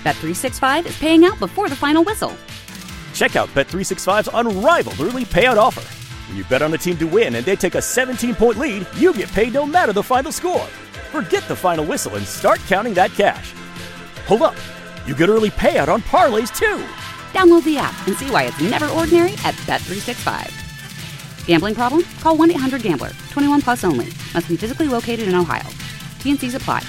Bet365 is paying out before the final whistle. Check out Bet365's unrivaled early payout offer. When you bet on a team to win and they take a 17-point lead, you get paid no matter the final score. Forget the final whistle and start counting that cash. Hold up. You get early payout on parlays, too. Download the app and see why it's never ordinary at Bet365. Gambling problem? Call 1-800-GAMBLER. 21 plus only. Must be physically located in Ohio. T&Cs apply.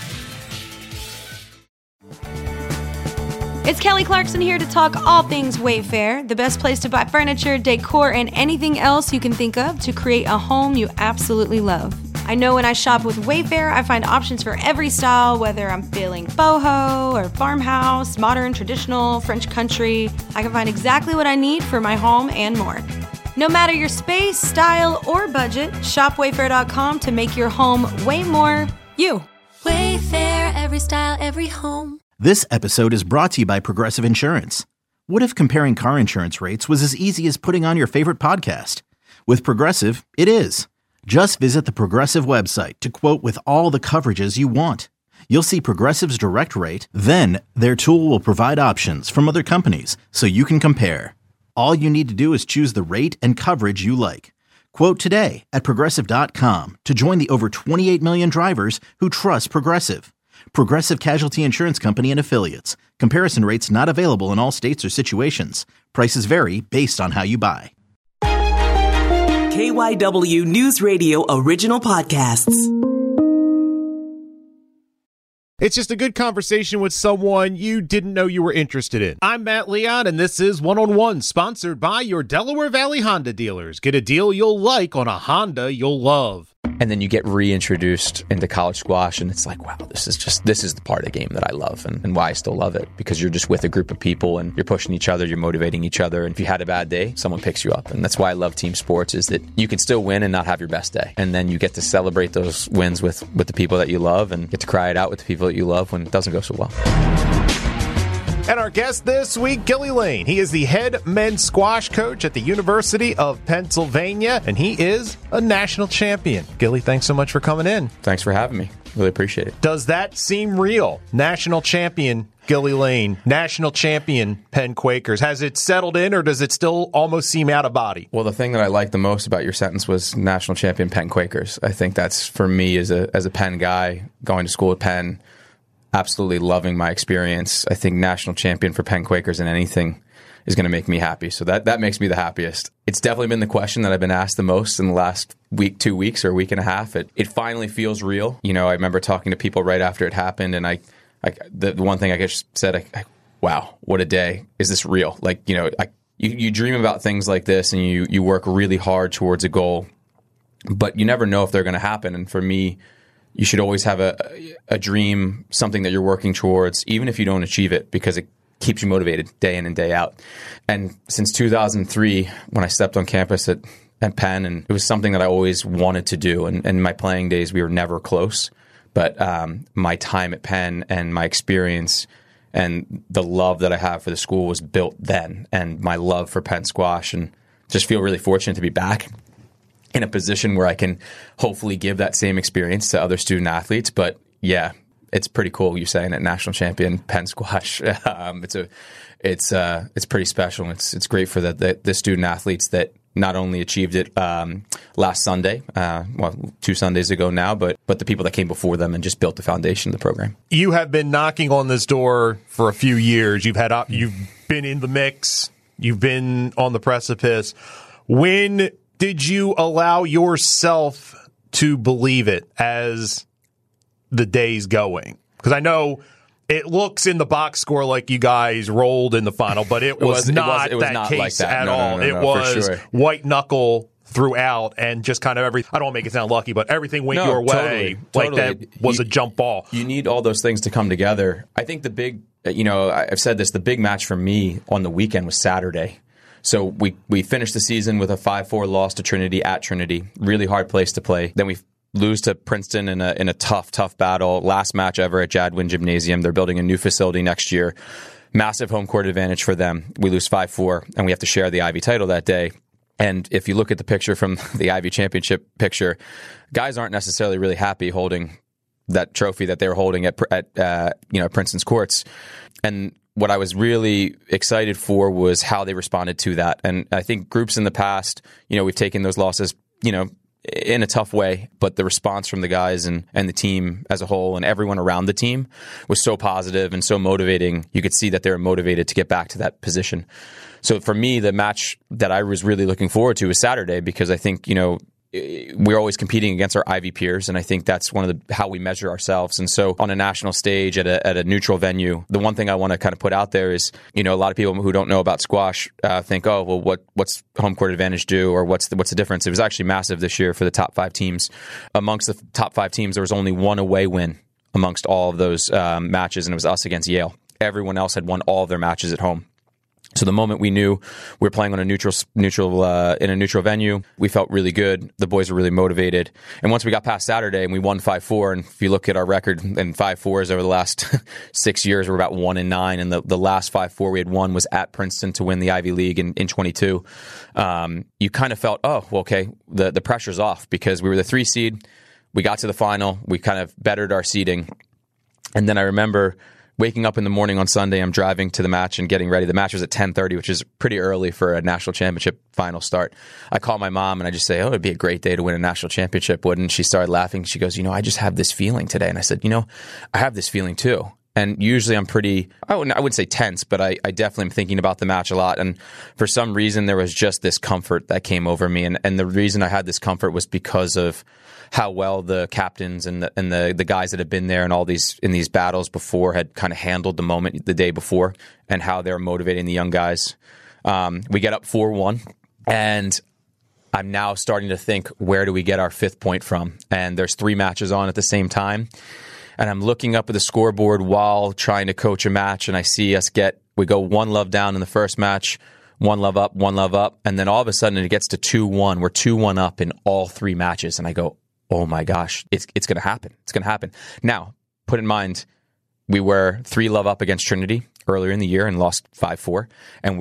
It's Kelly Clarkson here to talk all things Wayfair, the best place to buy furniture, decor, and anything else you can think of to create a home you absolutely love. I know when I shop with Wayfair, I find options for every style, whether I'm feeling boho or farmhouse, modern, traditional, French country. I can find exactly what I need for my home and more. No matter your space, style, or budget, shop Wayfair.com to make your home way more you. Wayfair, every style, every home. This episode is brought to you by Progressive Insurance. What if comparing car insurance rates was as easy as putting on your favorite podcast? With Progressive, it is. Just visit the Progressive website to quote with all the coverages you want. You'll see Progressive's direct rate, then their tool will provide options from other companies so you can compare. All you need to do is choose the rate and coverage you like. Quote today at Progressive.com to join the over 28 million drivers who trust Progressive. Progressive Casualty Insurance Company and Affiliates. Comparison rates not available in all states or situations. Prices vary based on how you buy. KYW News Radio original podcasts. It's just a good conversation with someone you didn't know you were interested in. I'm Matt Leon, and this is One-on-One, sponsored by your Delaware Valley Honda dealers. Get a deal you'll like on a Honda you'll love. And then you get reintroduced into college squash, and it's like, wow, this is the part of the game that I love and why I still love it, because you're just with a group of people and you're pushing each other, you're motivating each other. And if you had a bad day, someone picks you up. And that's why I love team sports, is that you can still win and not have your best day. And then you get to celebrate those wins with the people that you love and get to cry it out with the people that you love when it doesn't go so well. And our guest this week, Gilly Lane. He is the head men's squash coach at the University of Pennsylvania, and he is a national champion. Gilly, thanks so much for coming in. Thanks for having me. Really appreciate it. Does that seem real? National champion Gilly Lane, national champion Penn Quakers. Has it settled in, or does it still almost seem out of body? Well, the thing that I liked the most about your sentence was national champion Penn Quakers. I think that's, for me, as a Penn guy, going to school at Penn, absolutely loving my experience. I think national champion for Penn Quakers in anything is going to make me happy. So that makes me the happiest. It's definitely been the question that I've been asked the most in the last week, 2 weeks, or week and a half. It finally feels real. You know, I remember talking to people right after it happened, and the one thing I just said, wow, what a day. Is this real? Like, you know, you dream about things like this, and you work really hard towards a goal, but you never know if they're going to happen. And for me, you should always have a dream, something that you're working towards, even if you don't achieve it, because it keeps you motivated day in and day out. And since 2003, when I stepped on campus at Penn, and it was something that I always wanted to do. And in my playing days, we were never close. But my time at Penn and my experience and the love that I have for the school was built then, and my love for Penn squash, and just feel really fortunate to be back in a position where I can hopefully give that same experience to other student athletes. But yeah, it's pretty cool. You're saying that national champion Penn squash. It's pretty special. It's great for the student athletes that not only achieved it last Sunday, 2 Sundays ago now, but the people that came before them and just built the foundation of the program. You have been knocking on this door for a few years. You've been in the mix. You've been on the precipice. When did you allow yourself to believe it as the day's going? Because I know it looks in the box score like you guys rolled in the final, but it was not that case at all. It was white knuckle throughout, and just kind of I don't want to make it sound lucky, but everything went your way. Totally. Like that was a jump ball. You need all those things to come together. I think the big, I've said this, the big match for me on the weekend was Saturday. So we finished the season with a 5-4 loss to Trinity at Trinity. Really hard place to play. Then we lose to Princeton in a tough battle. Last match ever at Jadwin Gymnasium. They're building a new facility next year. Massive home court advantage for them. We lose 5-4, and we have to share the Ivy title that day. And if you look at the picture from the Ivy Championship picture, guys aren't necessarily really happy holding that trophy that they were holding at Princeton's courts. And what I was really excited for was how they responded to that. And I think groups in the past, we've taken those losses, in a tough way, but the response from the guys and the team as a whole and everyone around the team was so positive and so motivating. You could see that they were motivated to get back to that position. So for me, the match that I was really looking forward to was Saturday, because I think, we're always competing against our Ivy peers, and I think that's one of how we measure ourselves. And so on a national stage at a neutral venue, the one thing I want to kind of put out there is, a lot of people who don't know about squash think, oh, well, what's home court advantage do, or what's the difference? It was actually massive this year for the top 5 teams. Amongst the top 5 teams, there was only one away win amongst all of those matches, and it was us against Yale. Everyone else had won all of their matches at home. So the moment we knew we were playing on a neutral in a neutral venue, we felt really good. The boys were really motivated. And once we got past Saturday and we won 5-4, and if you look at our record in 5-4s over the last 6 years, we're about 1-9. And the last 5-4 we had won was at Princeton to win the Ivy League in 22. You kind of felt, oh, well, okay, the pressure's off, because we were the 3 seed. We got to the final. We kind of bettered our seeding. And then I remember waking up in the morning on Sunday, I'm driving to the match and getting ready. The match was at 10:30, which is pretty early for a national championship final start. I call my mom and I just say, oh, it'd be a great day to win a national championship, wouldn't? She started laughing. She goes, I just have this feeling today. And I said, I have this feeling too. And usually I'm I wouldn't say tense, but I definitely am thinking about the match a lot. And for some reason, there was just this comfort that came over me. And the reason I had this comfort was because of how well the captains and the guys that have been there in these battles before had kind of handled the moment the day before, and how they're motivating the young guys. We get up 4-1, and I'm now starting to think, where do we get our 5th point from? And there's 3 matches on at the same time. And I'm looking up at the scoreboard while trying to coach a match, and I see we go 1-love down in the first match, 1-love up, 1-love up, and then all of a sudden it gets to 2-1. We're 2-1 up in all 3 matches, and I go, oh my gosh, it's going to happen. It's going to happen. Now, put in mind, we were 3-love up against Trinity earlier in the year and lost 5-4, and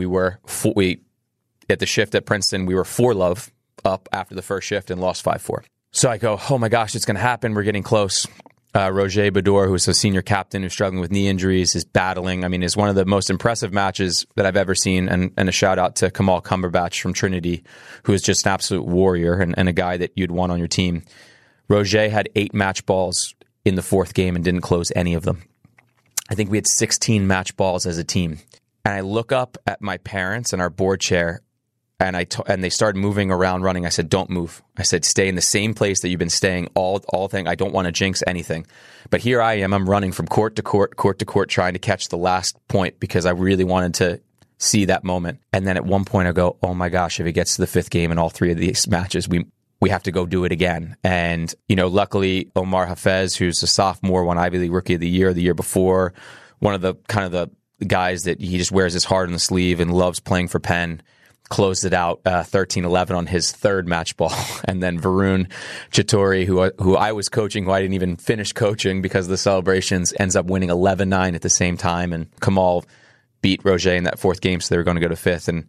we at the shift at Princeton, we were 4-love up after the first shift and lost 5-4. So I go, oh my gosh, it's going to happen. We're getting close. Roger Bador, who's a senior captain who's struggling with knee injuries, is battling. I mean, it's one of the most impressive matches that I've ever seen. And a shout out to Kamal Cumberbatch from Trinity, who is just an absolute warrior and a guy that you'd want on your team. Roger had 8 match balls in the 4th game and didn't close any of them. I think we had 16 match balls as a team. And I look up at my parents and our board chair, and they started moving around, running. I said, don't move. I said, stay in the same place that you've been staying all thing. I don't want to jinx anything. But here I am. I'm running from court to court, trying to catch the last point, because I really wanted to see that moment. And then at one point I go, oh my gosh, if it gets to the 5th game in all 3 of these matches, we have to go do it again. And, luckily Omar Hafez, who's a sophomore, won Ivy League Rookie of the year before, one of the kind of the guys that he just wears his heart on the sleeve and loves playing for Penn, closed it out 13-11 on his 3rd match ball. And then Varun Chatori, who I was coaching, who I didn't even finish coaching because of the celebrations, ends up winning 11-9 at the same time. And Kamal beat Roger in that 4th game, so they were going to go to 5th. And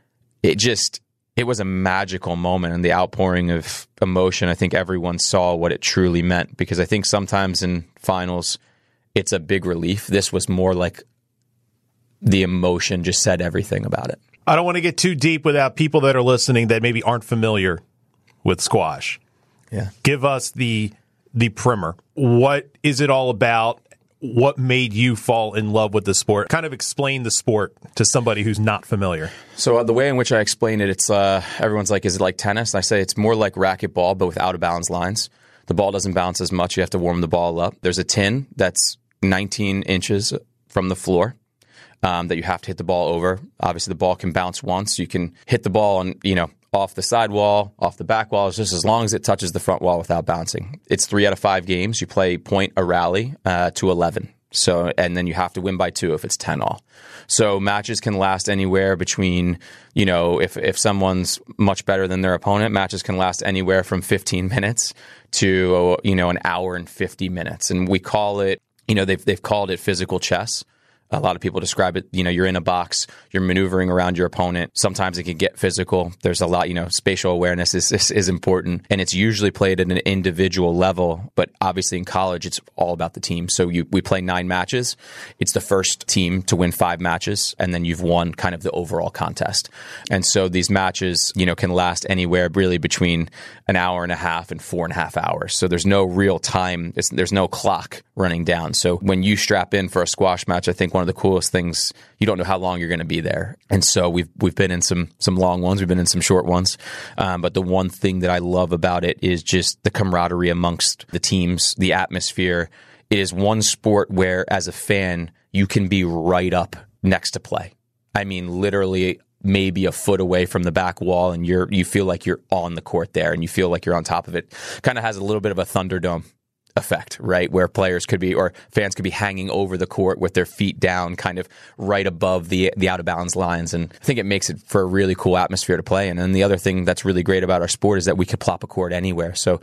it was a magical moment, and the outpouring of emotion. I think everyone saw what it truly meant, because I think sometimes in finals, it's a big relief. This was more like the emotion just said everything about it. I don't want to get too deep without people that are listening that maybe aren't familiar with squash. Yeah. Give us the primer. What is it all about? What made you fall in love with the sport? Kind of explain the sport to somebody who's not familiar. So the way in which I explain it, it's everyone's like, is it like tennis? And I say it's more like racquetball, but with out-of-bounds lines. The ball doesn't bounce as much. You have to warm the ball up. There's a tin that's 19 inches from the floor that you have to hit the ball over. Obviously, the ball can bounce once. You can hit the ball on, off the side wall, off the back wall, just as long as it touches the front wall without bouncing. It's 3 out of 5 games. You play point a rally to 11. So, and then you have to win by 2 if it's 10 all. So matches can last anywhere between, if someone's much better than their opponent, matches can last anywhere from 15 minutes to, an hour and 50 minutes. And we call it, they've called it physical chess. A lot of people describe it, you're in a box, you're maneuvering around your opponent. Sometimes it can get physical. There's a lot, spatial awareness is important. And it's usually played at an individual level. But obviously in college, it's all about the team. So we play 9 matches. It's the first team to win 5 matches. And then you've won kind of the overall contest. And so these matches, can last anywhere really between an hour and a half and 4.5 hours. So there's no real time. There's no clock running down. So when you strap in for a squash match, I think one of the coolest things, you don't know how long you're going to be there. And so we've been in some long ones, we've been in some short ones. But the one thing that I love about it is just the camaraderie amongst the teams, the atmosphere. It is one sport where, as a fan, you can be right up next to play. I mean, literally maybe a foot away from the back wall, and you feel like you're on the court there, and you feel like you're on top of it. Kind of has a little bit of a Thunderdome effect, right? Where players could be, or fans could be hanging over the court with their feet down, kind of right above the out of bounds lines. And I think it makes it for a really cool atmosphere to play in. And the other thing that's really great about our sport is that we could plop a court anywhere. So,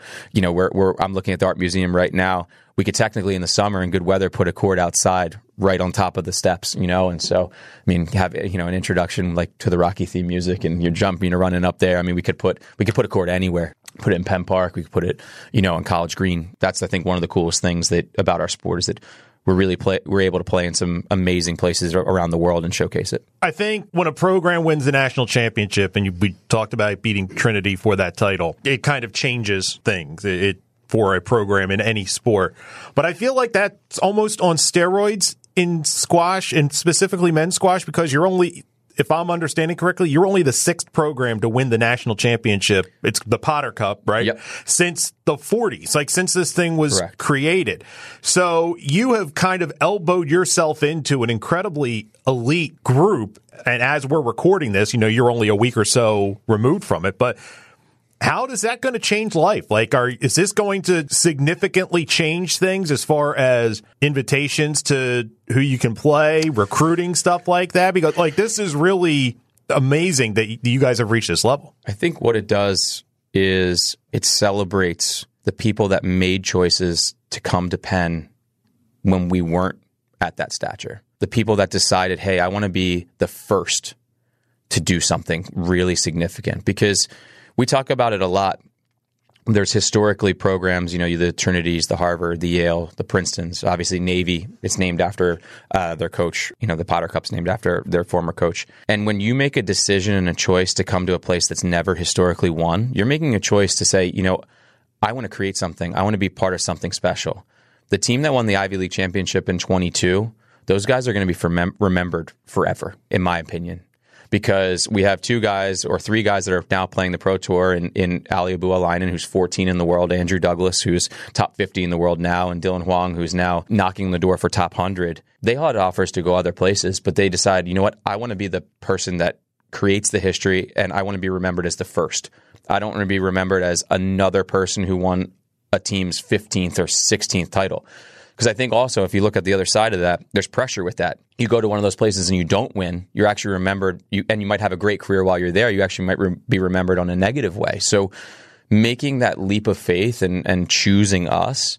I'm looking at the art museum right now. We could technically in the summer in good weather put a court outside right on top of the steps, and so, have, an introduction like to the Rocky theme music, and you're jumping, you're running up there. I mean, we could put a court anywhere. Put it in Penn Park. We could put it, on College Green. That's, I think, one of the coolest things about our sport is that we're able to play in some amazing places around the world and showcase it. I think when a program wins the national championship, and we talked about beating Trinity for that title, it kind of changes things. For a program in any sport. But I feel like that's almost on steroids in squash, and specifically men's squash, because you're only, if I'm understanding correctly, you're only the 6th program to win the national championship. It's the Potter Cup, right? Yep. Since the 40s, like since this thing was Correct. created. So you have kind of elbowed yourself into an incredibly elite group. And as we're recording this, you're only a week or so removed from it. But how is that going to change life? Like, is this going to significantly change things as far as invitations to who you can play, recruiting, stuff like that? Because, this is really amazing that you guys have reached this level. I think what it does is it celebrates the people that made choices to come to Penn when we weren't at that stature. The people that decided, hey, I want to be the first to do something really significant. Because we talk about it a lot. There's historically programs, the Trinities, the Harvard, the Yale, the Princetons, obviously Navy. It's named after their coach. The Potter Cup's named after their former coach. And when you make a decision and a choice to come to a place that's never historically won, you're making a choice to say, I want to create something. I want to be part of something special. The team that won the Ivy League championship in 22, those guys are going to be remembered forever, in my opinion. Because we have 2 guys or 3 guys that are now playing the Pro Tour in Ali Abu-Alainen, who's 14 in the world, Andrew Douglas, who's top 50 in the world now, and Dylan Huang, who's now knocking the door for top 100. They all had offers to go other places, but they decided, you know what, I want to be the person that creates the history, and I want to be remembered as the first. I don't want to be remembered as another person who won a team's 15th or 16th title. Because I think also, if you look at the other side of that, there's pressure with that. You go to one of those places and you don't win, you're actually remembered, and you might have a great career while you're there. You actually might be remembered on a negative way. So making that leap of faith and choosing us,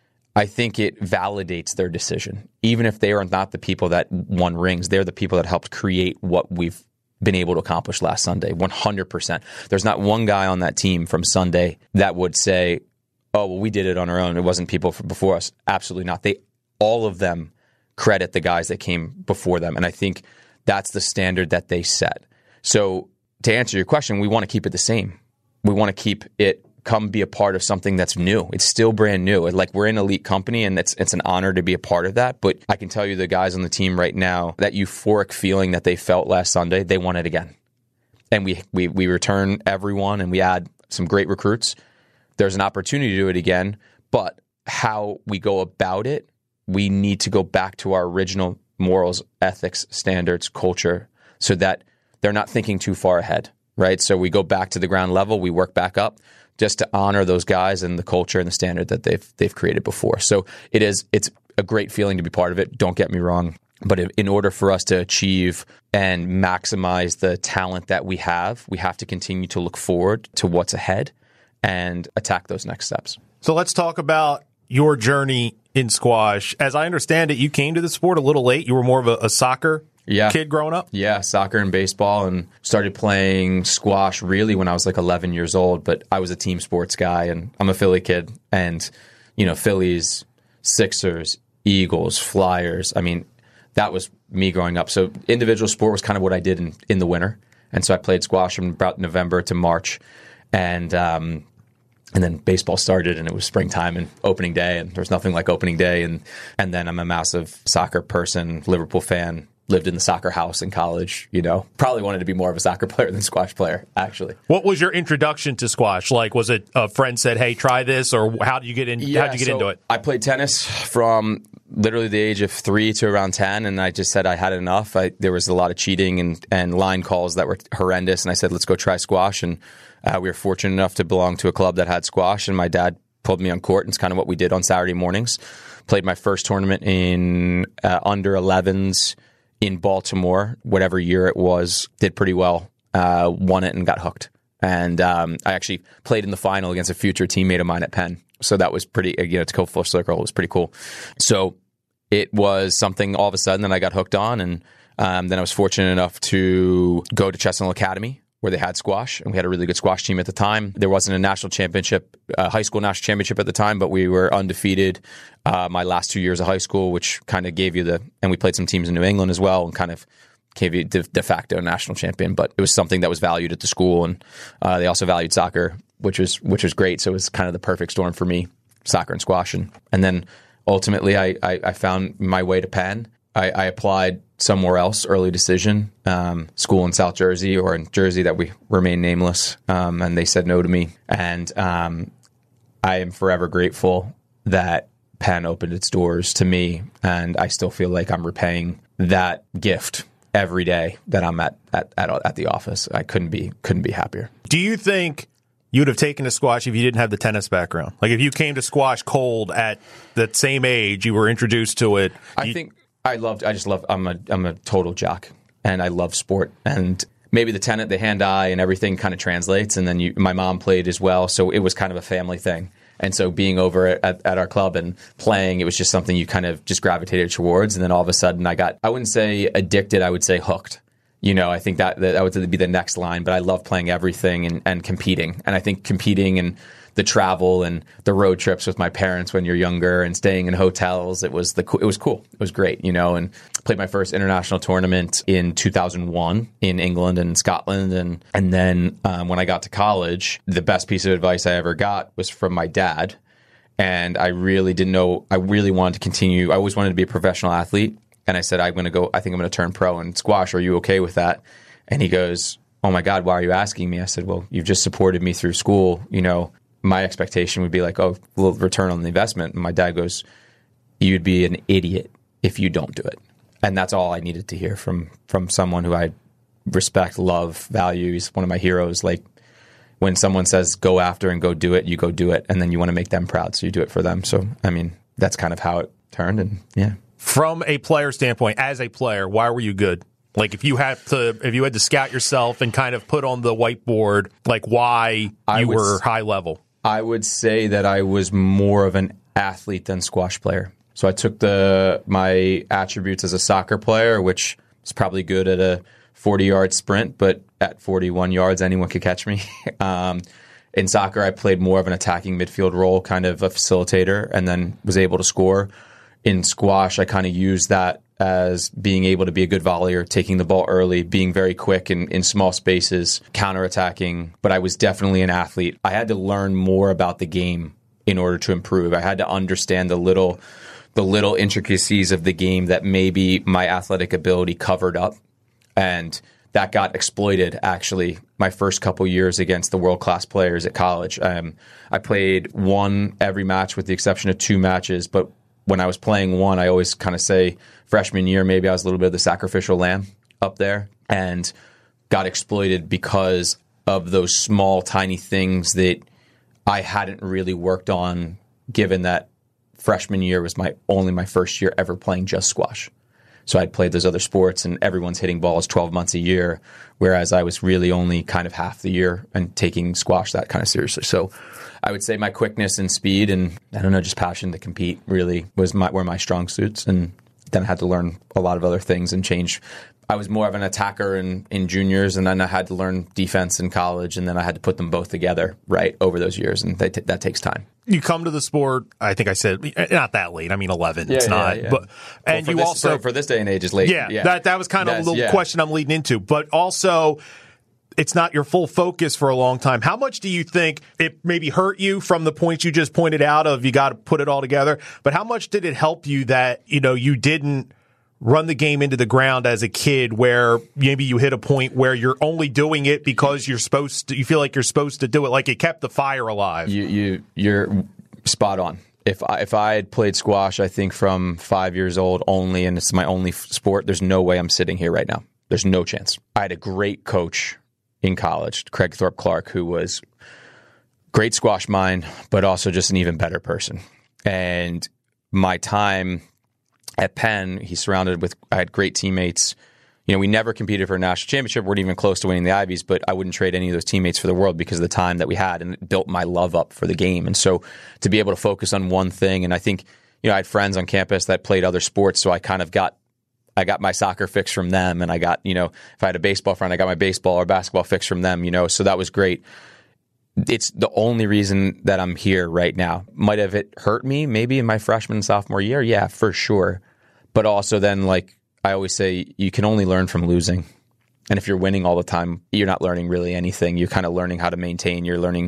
I think it validates their decision. Even if they are not the people that won rings, they're the people that helped create what we've been able to accomplish last Sunday, 100%. There's not one guy on that team from Sunday that would say, oh, well, we did it on our own. It wasn't people before us. Absolutely not. All of them credit the guys that came before them. And I think that's the standard that they set. So to answer your question, we want to keep it the same. We want to keep it, come be a part of something that's new. It's still brand new. Like, we're an elite company, and it's an honor to be a part of that. But I can tell you the guys on the team right now, that euphoric feeling that they felt last Sunday, they want it again. And we return everyone, and we add some great recruits. There's an opportunity to do it again, but how we go about it, we need to go back to our original morals, ethics, standards, culture, so that they're not thinking too far ahead, right? So we go back to the ground level, we work back up just to honor those guys and the culture and the standard that they've created before. So it's a great feeling to be part of it. Don't get me wrong. But in order for us to achieve and maximize the talent that we have to continue to look forward to what's ahead and attack those next steps. So let's talk about your journey in squash. As I understand it, you came to the sport a little late. You were more of a soccer kid growing up? Yeah, soccer and baseball, and started playing squash really when I was like 11 years old, but I was a team sports guy, and I'm a Philly kid, and, Phillies, Sixers, Eagles, Flyers. I mean, that was me growing up. So individual sport was kind of what I did in the winter, and so I played squash from about November to March, and then baseball started, and it was springtime and opening day, and there's nothing like opening day. And then I'm a massive soccer person, Liverpool fan, lived in the soccer house in college, Probably wanted to be more of a soccer player than squash player, actually. What was your introduction to squash? Like, was it a friend said, hey, try this, or how did you get into it? I played tennis from literally the age of 3 to around 10, and I just said I had enough. There was a lot of cheating and line calls that were horrendous, and I said, let's go try squash. And we were fortunate enough to belong to a club that had squash, and my dad pulled me on court, and it's kind of what we did on Saturday mornings. Played my first tournament in under 11s in Baltimore, whatever year it was, did pretty well, won it and got hooked. And I actually played in the final against a future teammate of mine at Penn. So that was pretty, to go full circle, it was pretty cool. So it was something all of a sudden that I got hooked on. And then I was fortunate enough to go to Chestnut Academy, where they had squash, and we had a really good squash team at the time. There wasn't a national championship, high school national championship at the time, but we were undefeated my last 2 years of high school, which kind of gave you and we played some teams in New England as well, and kind of gave you de facto national champion. But it was something that was valued at the school, and they also valued soccer, which was great. So it was kind of the perfect storm for me, soccer and squash. And then ultimately I found my way to Penn. I applied somewhere else, early decision, school in South Jersey, or in Jersey that we remain nameless, and they said no to me. And I am forever grateful that Penn opened its doors to me, and I still feel like I'm repaying that gift every day that I'm at the office. I couldn't be happier. Do you think you would have taken to squash if you didn't have the tennis background? Like, if you came to squash cold at that same age, you were introduced to it. I'm a total jock, and I love sport, and maybe the hand-eye and everything kind of translates. And then my mom played as well, so it was kind of a family thing. And so being over at our club and playing, it was just something you kind of just gravitated towards. And then all of a sudden I wouldn't say addicted, I would say hooked. I think that would be the next line, but I love playing everything and competing. And I think competing and the travel and the road trips with my parents when you're younger and staying in hotels, it was cool. It was great, and played my first international tournament in 2001 in England and Scotland. And then when I got to college, the best piece of advice I ever got was from my dad. And I really didn't know, I really wanted to continue. I always wanted to be a professional athlete. And I said, I think I'm going to turn pro in squash. Are you okay with that? And he goes, oh my God, why are you asking me? I said, well, you've just supported me through school. My expectation would be like, oh, we'll return on the investment. And my dad goes, you'd be an idiot if you don't do it. And that's all I needed to hear from someone who I respect, love, value. He's one of my heroes. Like, when someone says go after and go do it, you go do it. And then you want to make them proud, so you do it for them. So, I mean, that's kind of how it turned. And yeah. From a player standpoint, as a player, why were you good? Like, if you had to scout yourself and kind of put on the whiteboard, like, why you were high level? I would say that I was more of an athlete than squash player. So I took my attributes as a soccer player, which is probably good at a 40-yard sprint, but at 41 yards, anyone could catch me. In soccer, I played more of an attacking midfield role, kind of a facilitator, and then was able to score. In squash, I kind of used that as being able to be a good volleyer, taking the ball early, being very quick in small spaces, counterattacking. But I was definitely an athlete. I had to learn more about the game in order to improve. I had to understand the little intricacies of the game that maybe my athletic ability covered up. And that got exploited, actually, my first couple years against the world-class players at college. I played one every match with the exception of 2 matches, but when I was playing one, I always kind of say freshman year, maybe I was a little bit of the sacrificial lamb up there and got exploited because of those small, tiny things that I hadn't really worked on, given that freshman year was my first year ever playing just squash. So I'd played those other sports, and everyone's hitting balls 12 months a year, whereas I was really only kind of half the year and taking squash that kind of seriously. So I would say my quickness and speed and, I don't know, just passion to compete really were my strong suits. And then I had to learn a lot of other things and change. I was more of an attacker in juniors, and then I had to learn defense in college, and then I had to put them both together right over those years, and that takes time. You come to the sport, I think I said, not that late. I mean, 11. It's not. Yeah. But and you also for this day and age is late. Yeah. That was kind of a little question I'm leading into. But also, it's not your full focus for a long time. How much do you think it maybe hurt you from the points you just pointed out of you got to put it all together? But how much did it help you that you didn't run the game into the ground as a kid, where maybe you hit a point where you're only doing it because you feel like you're supposed to do it, like it kept the fire alive? You're spot on. If I had played squash, I think from 5 years old only, and it's my only sport, there's no way I'm sitting here right now. There's no chance. I had a great coach in college, Craig Thorpe Clark, who was great squash mind, but also just an even better person. And my time at Penn, I had great teammates. We never competed for a national championship. We weren't even close to winning the Ivies, but I wouldn't trade any of those teammates for the world because of the time that we had, and it built my love up for the game. And so to be able to focus on one thing, and I think, I had friends on campus that played other sports, so I kind of got my soccer fix from them, and I got, if I had a baseball friend, I got my baseball or basketball fix from them, so that was great. It's the only reason that I'm here right now. Might have it hurt me maybe in my freshman and sophomore year? Yeah, for sure. But also then, like I always say, you can only learn from losing. And if you're winning all the time, you're not learning really anything. You're kind of learning how to maintain. You're learning,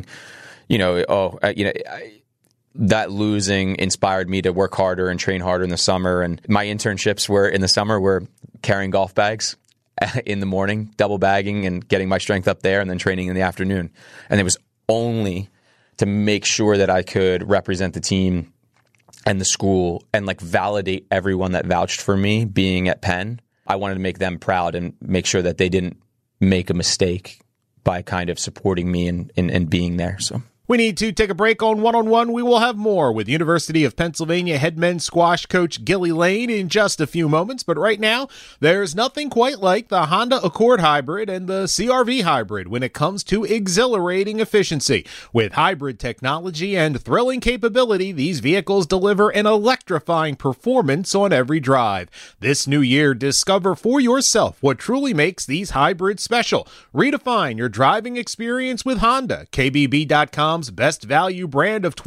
that losing inspired me to work harder and train harder in the summer. And my internships in the summer were carrying golf bags in the morning, double bagging and getting my strength up there, and then training in the afternoon. And it was only to make sure that I could represent the team and the school and validate everyone that vouched for me being at Penn. I wanted to make them proud and make sure that they didn't make a mistake by kind of supporting me and being there. So we need to take a break on One-on-One. We will have more with University of Pennsylvania head men's squash coach Gilly Lane in just a few moments. But right now, there's nothing quite like the Honda Accord Hybrid and the CR-V Hybrid when it comes to exhilarating efficiency. With hybrid technology and thrilling capability, these vehicles deliver an electrifying performance on every drive. This new year, discover for yourself what truly makes these hybrids special. Redefine your driving experience with Honda. KBB.com best value brand of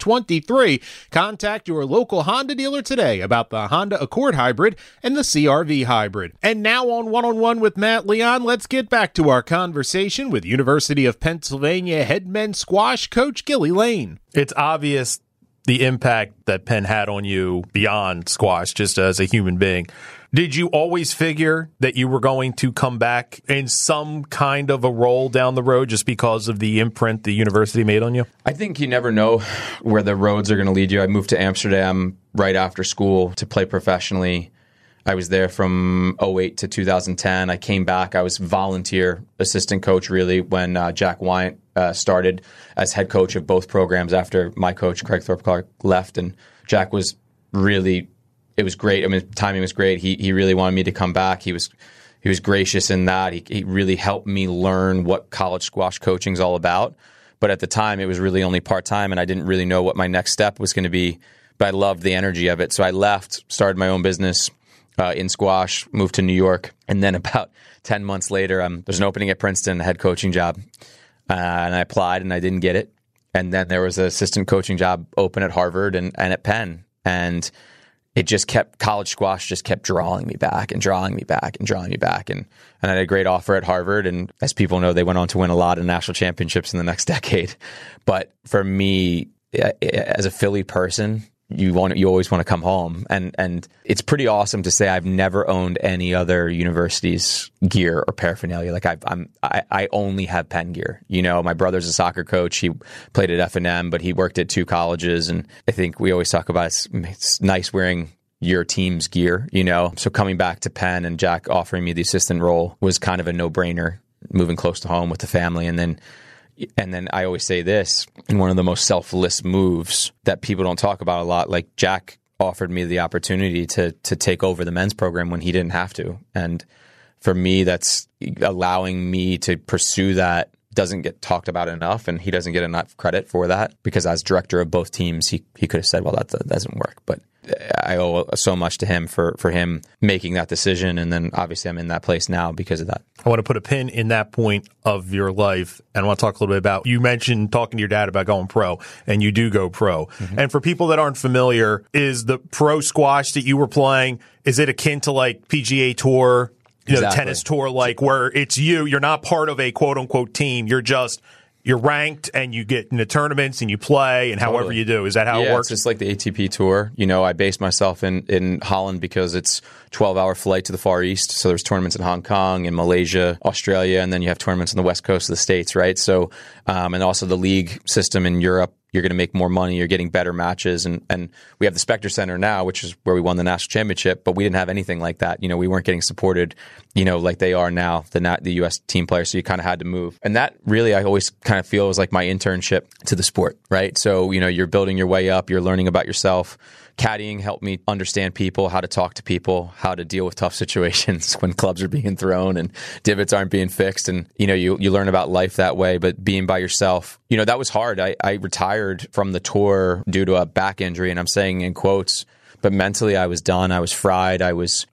2023. Contact your local Honda dealer today about the Honda Accord Hybrid and the CR-V Hybrid. And now on One-on-One with Matt Leon, let's get back to our conversation with University of Pennsylvania head men's squash coach Gilly Lane. It's obvious the impact that Penn had on you beyond squash, just as a human being. Did you always figure that you were going to come back in some kind of a role down the road just because of the imprint the university made on you? I think you never know where the roads are going to lead you. I moved to Amsterdam right after school to play professionally. I was there from 2008 to 2010. I came back. I was volunteer assistant coach really when Jack Wyant started as head coach of both programs after my coach, Craig Thorpe Clark, left. And Jack was really... It was great. I mean, timing was great. He really wanted me to come back. He was gracious in that. He really helped me learn what college squash coaching is all about. But at the time, it was really only part-time, and I didn't really know what my next step was going to be. But I loved the energy of it. So I left, started my own business in squash, moved to New York. And then about 10 months later, there's an opening at Princeton, a head coaching job. And I applied, and I didn't get it. And then there was an assistant coaching job open at Harvard and at Penn. And it just college squash just kept drawing me back and drawing me back and drawing me back. And I had a great offer at Harvard. And as people know, they went on to win a lot of national championships in the next decade. But for me, as a Philly person, you always want to come home. And it's pretty awesome to say I've never owned any other university's gear or paraphernalia. Like I only have Penn gear. My brother's a soccer coach. He played at F&M, but he worked at 2 colleges. And I think we always talk about it's nice wearing your team's gear, So coming back to Penn and Jack offering me the assistant role was kind of a no-brainer, moving close to home with the family. And then I always say this, in one of the most selfless moves that people don't talk about a lot, like Jack offered me the opportunity to take over the men's program when he didn't have to. And for me, that's allowing me to pursue that doesn't get talked about enough, and he doesn't get enough credit for that, because as director of both teams, he could have said, well, that doesn't work. But I owe so much to him for him making that decision, and then obviously I'm in that place now because of that. I want to put a pin in that point of your life, and I want to talk a little bit about, you mentioned talking to your dad about going pro, and you do go pro. Mm-hmm. And for people that aren't familiar, is the pro squash that you were playing, is it akin to like PGA Tour, exactly, tennis tour, like where it's you're not part of a quote unquote team, you're ranked and you get into tournaments and you play and however you do. Is that how it works? It's just like the ATP tour. I based myself in Holland because it's 12-hour flight to the Far East. So there's tournaments in Hong Kong, in Malaysia, Australia, and then you have tournaments on the West Coast of the States, right? So, and also the league system in Europe. You're going to make more money. You're getting better matches. And we have the Spectre Center now, which is where we won the national championship, but we didn't have anything like that. We weren't getting supported, like they are now, the U.S. team players. So you kind of had to move. And that really, I always kind of feel was like my internship to the sport, right? So, you're building your way up. You're learning about yourself. Caddying helped me understand people, how to talk to people, how to deal with tough situations when clubs are being thrown and divots aren't being fixed. And, you learn about life that way. But being by yourself, that was hard. I retired from the tour due to a back injury, and I'm saying in quotes, but mentally I was done. I was fried. I was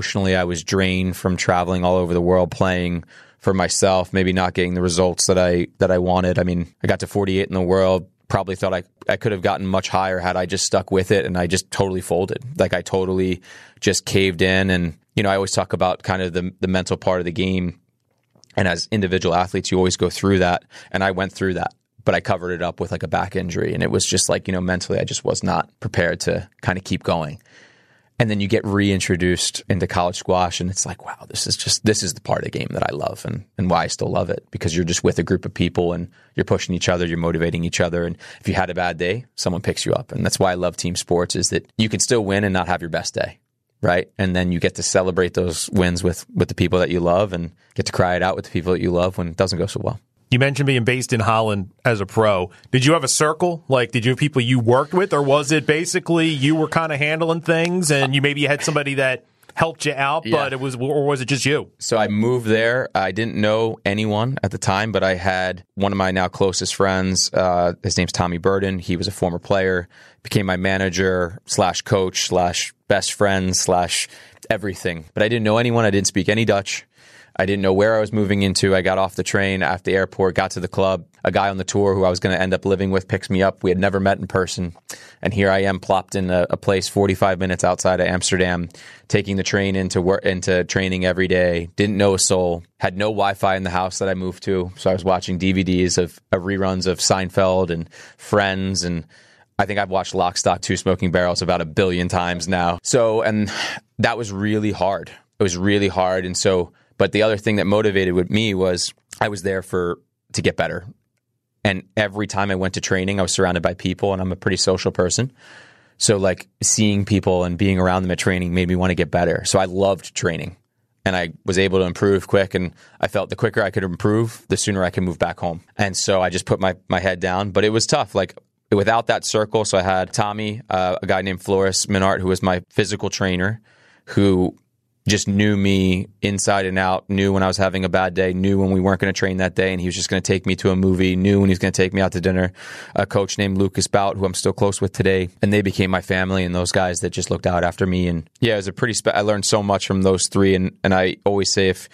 drained from traveling all over the world playing for myself, maybe not getting the results that I wanted. I mean, I got to 48 in the world. Probably thought I could have gotten much higher had I just stuck with it, and I just totally folded. Like I totally just caved in. And, I always talk about kind of the mental part of the game. And as individual athletes, you always go through that. And I went through that, but I covered it up with like a back injury. And it was just like, mentally, I just was not prepared to kind of keep going. And then you get reintroduced into college squash, and it's like, wow, this is the part of the game that I love and why I still love it, because you're just with a group of people and you're pushing each other, you're motivating each other. And if you had a bad day, someone picks you up. And that's why I love team sports, is that you can still win and not have your best day, right? And then you get to celebrate those wins with the people that you love and get to cry it out with the people that you love when it doesn't go so well. You mentioned being based in Holland as a pro. Did you have a circle? Like, did you have people you worked with, or was it basically you were kind of handling things and you had somebody that helped you out, but was it just you? So I moved there. I didn't know anyone at the time, but I had one of my now closest friends. His name's Tommy Burden. He was a former player, became my manager / coach / best friend / everything. But I didn't know anyone. I didn't speak any Dutch. I didn't know where I was moving into. I got off the train at the airport, got to the club. A guy on the tour who I was going to end up living with picks me up. We had never met in person. And here I am plopped in a place 45 minutes outside of Amsterdam, taking the train into training every day. Didn't know a soul. Had no Wi-Fi in the house that I moved to. So I was watching DVDs of reruns of Seinfeld and Friends. And I think I've watched Lock, Stock, Two Smoking Barrels about 1 billion times now. So, and that was really hard. It was really hard. And so, but the other thing that motivated with me was I was there to get better. And every time I went to training, I was surrounded by people, and I'm a pretty social person. So like seeing people and being around them at training made me want to get better. So I loved training, and I was able to improve quick. And I felt the quicker I could improve, the sooner I could move back home. And so I just put my head down, but it was tough. Like without that circle. So I had Tommy, a guy named Floris Minart, who was my physical trainer, who just knew me inside and out, knew when I was having a bad day, knew when we weren't going to train that day, and he was just going to take me to a movie, knew when he was going to take me out to dinner. A coach named Lucas Bout, who I'm still close with today, and they became my family, and those guys that just looked out after me. And yeah, it was I learned so much from those three, and I always say if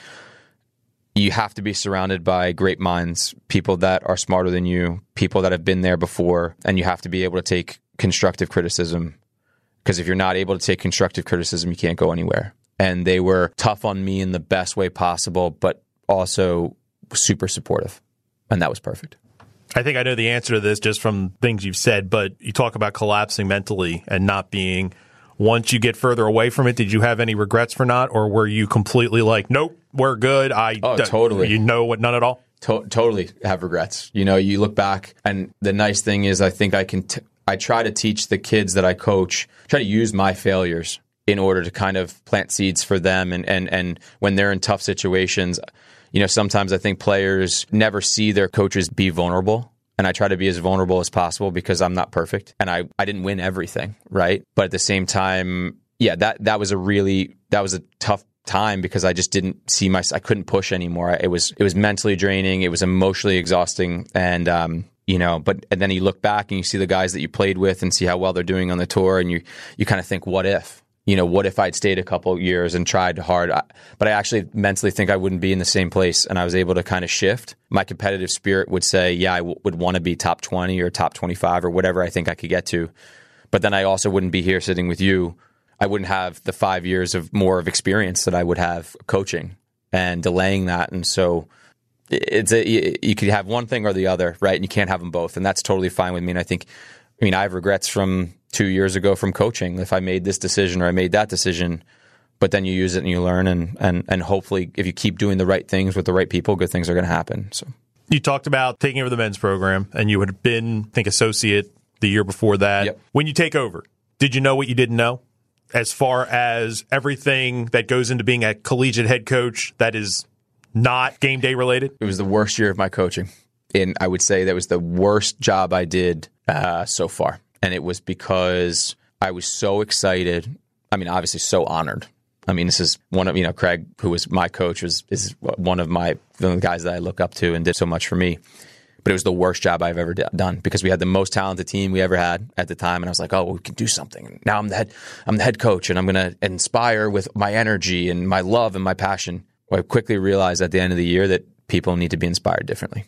you have to be surrounded by great minds, people that are smarter than you, people that have been there before, and you have to be able to take constructive criticism, because if you're not able to take constructive criticism, you can't go anywhere. And they were tough on me in the best way possible, but also super supportive. And that was perfect. I think I know the answer to this just from things you've said, but you talk about collapsing mentally and not being, once you get further away from it, did you have any regrets for not? Or were you completely like, nope, we're good? Totally. You know what, none at all? Totally have regrets. You look back, and the nice thing is I think I try to teach the kids that I coach, try to use my failures in order to kind of plant seeds for them. And when they're in tough situations, sometimes I think players never see their coaches be vulnerable. and I try to be as vulnerable as possible because I'm not perfect and I didn't win everything, right? But at the same time, yeah, that was a tough time because I just didn't see I couldn't push anymore. It was mentally draining, it was emotionally exhausting, and and then you look back and you see the guys that you played with and see how well they're doing on the tour, and you kind of think, what if? What if I'd stayed a couple of years and tried hard? But I actually mentally think I wouldn't be in the same place, and I was able to kind of shift. My competitive spirit would say, yeah, I would want to be top 20 or top 25 or whatever I think I could get to. But then I also wouldn't be here sitting with you. I wouldn't have the 5 years of more of experience that I would have coaching and delaying that. And so you could have one thing or the other, right? And you can't have them both. And that's totally fine with me. And I have regrets from 2 years ago from coaching. If I made this decision or I made that decision, but then you use it and you learn. And hopefully if you keep doing the right things with the right people, good things are going to happen. So you talked about taking over the men's program, and you had been, I think, associate the year before that. Yep. When you take over, did you know what you didn't know? As far as everything that goes into being a collegiate head coach that is not game day related? It was the worst year of my coaching. And I would say that was the worst job I did so far. And it was because I was so excited. I mean, obviously so honored. I mean, this is one of, Craig, who was my coach, is one of the guys that I look up to and did so much for me. But it was the worst job I've ever done because we had the most talented team we ever had at the time. And I was like, oh, well, we can do something. And now I'm the head coach, and I'm going to inspire with my energy and my love and my passion. Well, I quickly realized at the end of the year that people need to be inspired differently.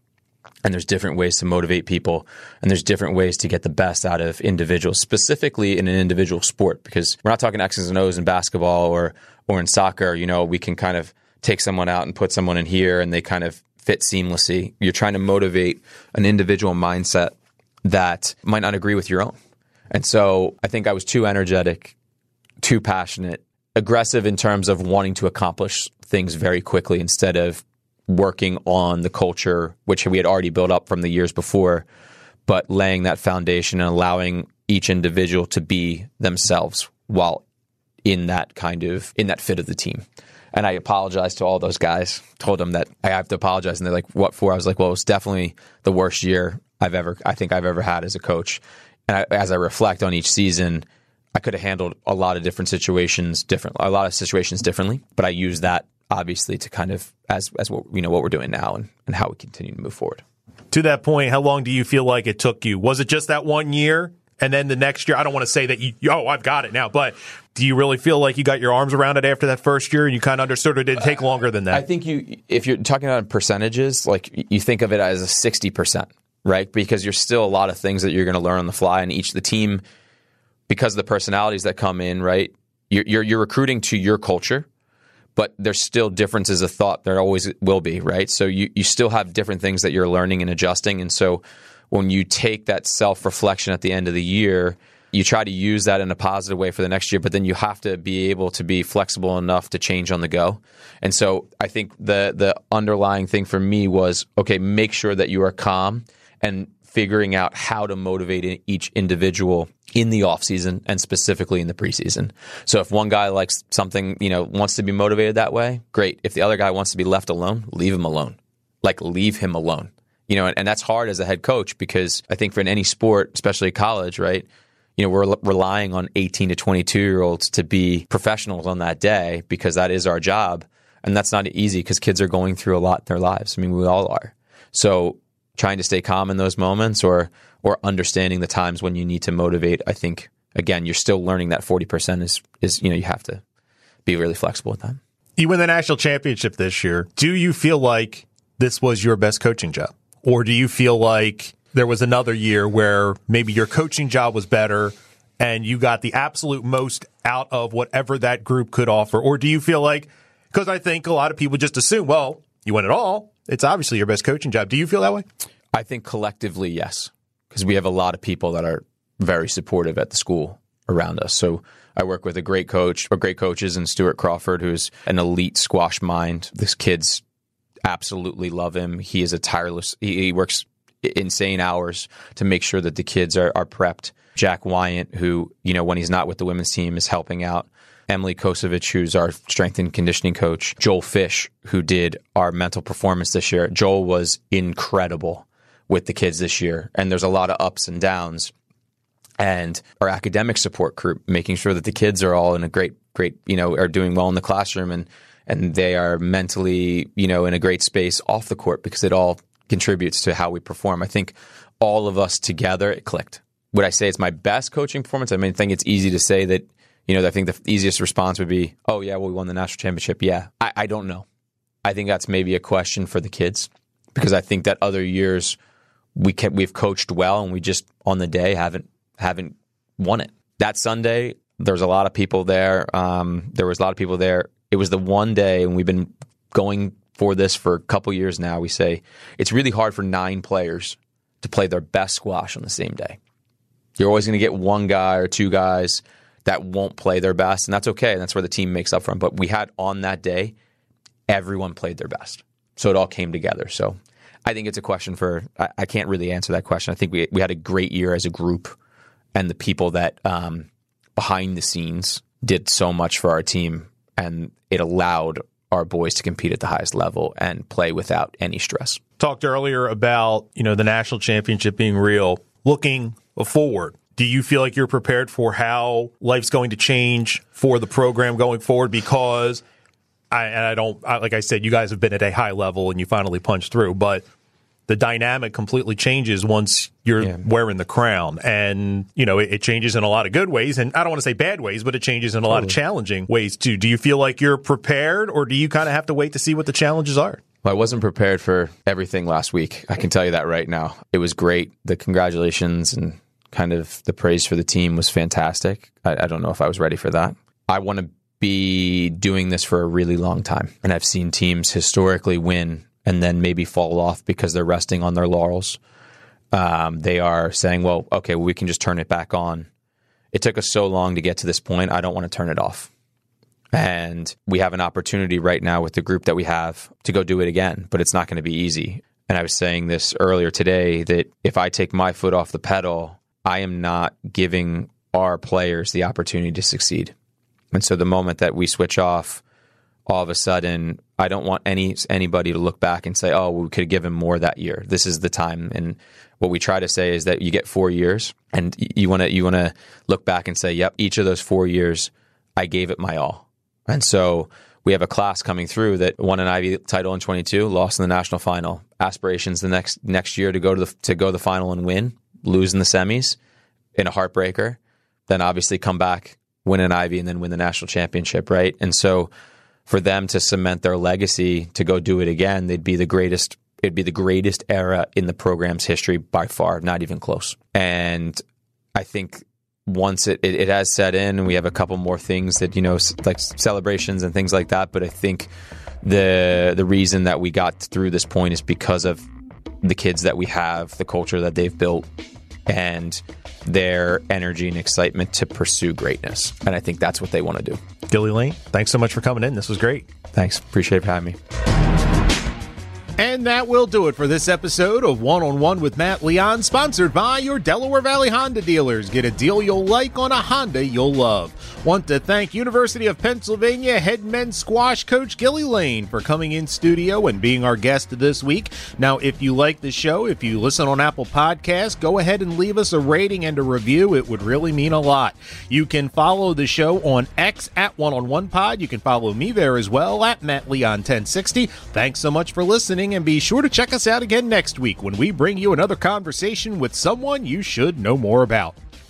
And there's different ways to motivate people, and there's different ways to get the best out of individuals, specifically in an individual sport, because we're not talking X's and O's in basketball or in soccer. We can kind of take someone out and put someone in here and they kind of fit seamlessly. You're trying to motivate an individual mindset that might not agree with your own. And so I think I was too energetic, too passionate, aggressive in terms of wanting to accomplish things very quickly instead of working on the culture, which we had already built up from the years before, but laying that foundation and allowing each individual to be themselves while in that fit of the team. And I apologized to all those guys, told them that I have to apologize. And they're like, what for? I was like, well, it was definitely the worst year I think I've ever had as a coach. And as I reflect on each season, I could have handled a lot of situations differently, but I used that obviously to kind of as what we're doing now and how we continue to move forward. To that point, how long do you feel like it took you? Was it just that 1 year? And then the next year, I don't want to say that I've got it now, but do you really feel like you got your arms around it after that first year and you kind of understood it didn't take longer than that? I think if you're talking about percentages, like you think of it as a 60%, right? Because there's still a lot of things that you're going to learn on the fly, and each of the team, because of the personalities that come in, right? You're recruiting to your culture, but there's still differences of thought. There always will be, right? So you still have different things that you're learning and adjusting, and so when you take that self-reflection at the end of the year, you try to use that in a positive way for the next year, but then you have to be able to be flexible enough to change on the go. And so I think the underlying thing for me was, okay, make sure that you are calm and figuring out how to motivate each individual in the offseason and specifically in the preseason. So if one guy likes something, wants to be motivated that way, great. If the other guy wants to be left alone, leave him alone. Leave him alone. And that's hard as a head coach because I think for in any sport, especially college, right, we're relying on 18 to 22-year-olds to be professionals on that day because that is our job. And that's not easy because kids are going through a lot in their lives. I mean, we all are. So trying to stay calm in those moments or understanding the times when you need to motivate, I think, again, you're still learning that 40% is you have to be really flexible with that. You win the national championship this year. Do you feel like this was your best coaching job? Or do you feel like there was another year where maybe your coaching job was better and you got the absolute most out of whatever that group could offer? Or do you feel like, because I think a lot of people just assume, well, you win it all, it's obviously your best coaching job. Do you feel that way? I think collectively, yes, because we have a lot of people that are very supportive at the school around us. So I work with a great coach or great coaches in Stuart Crawford, who's an elite squash mind. This kid's absolutely love him. He is he works insane hours to make sure that the kids are prepped. Jack Wyant, who, when he's not with the women's team, is helping out. Emily Kosovich, who's our strength and conditioning coach. Joel Fish, who did our mental performance this year. Joel was incredible with the kids this year. And there's a lot of ups and downs. And our academic support group, making sure that the kids are all in a great, are doing well in the classroom and they are mentally, in a great space off the court, because it all contributes to how we perform. I think all of us together, it clicked. Would I say it's my best coaching performance? I think it's easy to say that, I think the easiest response would be, oh yeah, well, we won the national championship. Yeah. I don't know. I think that's maybe a question for the kids, because I think that other years we've coached well and we just on the day haven't won it. That Sunday, there's a lot of people there. There was a lot of people there. It was the one day, and we've been going for this for a couple years now. We say it's really hard for 9 players to play their best squash on the same day. You're always going to get one guy or 2 guys that won't play their best, and that's okay. And that's where the team makes up for them. But we had on that day, everyone played their best. So it all came together. So I think it's a question for, I can't really answer that question. I think we had a great year as a group, and the people that behind the scenes did so much for our team, and it allowed our boys to compete at the highest level and play without any stress. Talked earlier about, the national championship being real. Looking forward, do you feel like you're prepared for how life's going to change for the program going forward? Because like I said, you guys have been at a high level and you finally punched through, but the dynamic completely changes once you're wearing the crown. And, it changes in a lot of good ways. And I don't want to say bad ways, but it changes in a lot of challenging ways too. Do you feel like you're prepared, or do you kind of have to wait to see what the challenges are? Well, I wasn't prepared for everything last week. I can tell you that right now. It was great. The congratulations and kind of the praise for the team was fantastic. I don't know if I was ready for that. I want to be doing this for a really long time. And I've seen teams historically win and then maybe fall off because they're resting on their laurels. They are saying, well, okay, we can just turn it back on. It took us so long to get to this point. I don't want to turn it off. And we have an opportunity right now with the group that we have to go do it again, but it's not going to be easy. And I was saying this earlier today, that if I take my foot off the pedal, I am not giving our players the opportunity to succeed. And so the moment that we switch off, all of a sudden, I don't want anybody to look back and say, oh, well, we could have given more that year. This is the time. And what we try to say is that you get 4 years, and you want to look back and say, yep, each of those 4 years, I gave it my all. And so we have a class coming through that won an Ivy title in 22, lost in the national final. Aspirations the next year to go to the final and win, lose in the semis in a heartbreaker, then obviously come back, win an Ivy, and then win the national championship, right? And so for them to cement their legacy to go do it again, it'd be the greatest era in the program's history by far, not even close. And I think once it has set in, and we have a couple more things that, like celebrations and things like that, but I think the reason that we got through this point is because of the kids that we have, the culture that they've built, and their energy and excitement to pursue greatness. And I think that's what they want to do. Gilly Lane, thanks so much for coming in. This was great. Thanks. Appreciate it for having me. And that will do it for this episode of One-on-One with Matt Leon, sponsored by your Delaware Valley Honda dealers. Get a deal you'll like on a Honda you'll love. Want to thank University of Pennsylvania head men's squash coach Gilly Lane for coming in studio and being our guest this week. Now, if you like the show, if you listen on Apple Podcasts, go ahead and leave us a rating and a review. It would really mean a lot. You can follow the show on X at One-on-One Pod. You can follow me there as well at Matt Leon 1060. Thanks so much for listening, and be sure to check us out again next week when we bring you another conversation with someone you should know more about.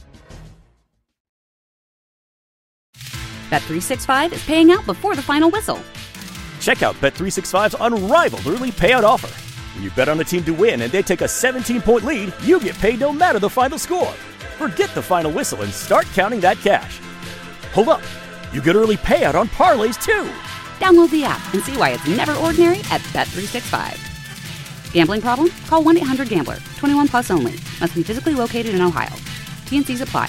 Bet365 is paying out before the final whistle. Check out Bet365's unrivaled early payout offer. When you bet on a team to win and they take a 17-point lead, you get paid no matter the final score. Forget the final whistle and start counting that cash. Hold up. You get early payout on parlays, too. Download the app and see why it's never ordinary at Bet365. Gambling problem? Call 1-800-GAMBLER. 21 plus only. Must be physically located in Ohio. T&Cs apply.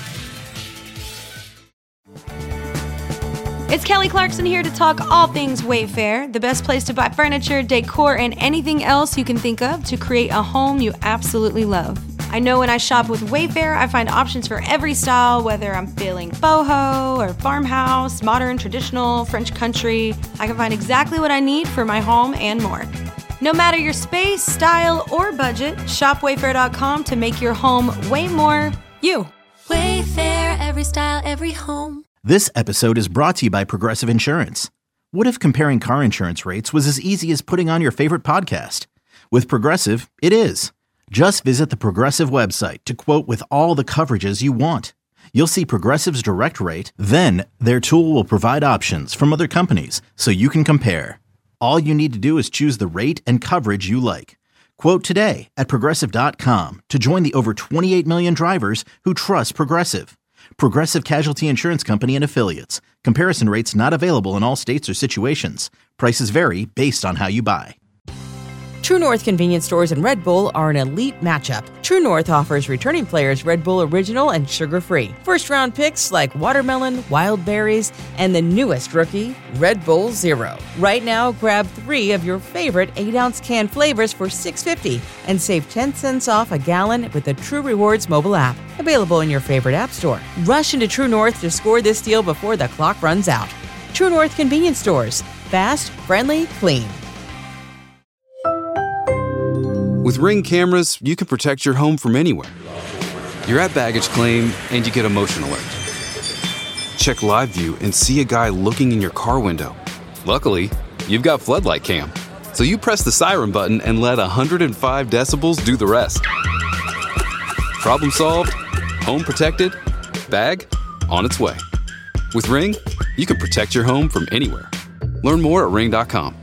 It's Kelly Clarkson here to talk all things Wayfair, the best place to buy furniture, decor, and anything else you can think of to create a home you absolutely love. I know when I shop with Wayfair, I find options for every style, whether I'm feeling boho or farmhouse, modern, traditional, French country. I can find exactly what I need for my home and more. No matter your space, style, or budget, shop Wayfair.com to make your home way more you. Wayfair, every style, every home. This episode is brought to you by Progressive Insurance. What if comparing car insurance rates was as easy as putting on your favorite podcast? With Progressive, it is. Just visit the Progressive website to quote with all the coverages you want. You'll see Progressive's direct rate, then their tool will provide options from other companies so you can compare. All you need to do is choose the rate and coverage you like. Quote today at Progressive.com to join the over 28 million drivers who trust Progressive. Progressive Casualty Insurance Company and Affiliates. Comparison rates not available in all states or situations. Prices vary based on how you buy. True North convenience stores and Red Bull are an elite matchup. True North offers returning players Red Bull Original and sugar-free. First-round picks like watermelon, wild berries, and the newest rookie, Red Bull Zero. Right now, grab 3 of your favorite 8-ounce can flavors for $6.50 and save 10 cents off a gallon with the True Rewards mobile app. Available in your favorite app store. Rush into True North to score this deal before the clock runs out. True North convenience stores. Fast, friendly, clean. With Ring cameras, you can protect your home from anywhere. You're at baggage claim, and you get a motion alert. Check live view and see a guy looking in your car window. Luckily, you've got Floodlight Cam, so you press the siren button and let 105 decibels do the rest. Problem solved, home protected, bag on its way. With Ring, you can protect your home from anywhere. Learn more at ring.com.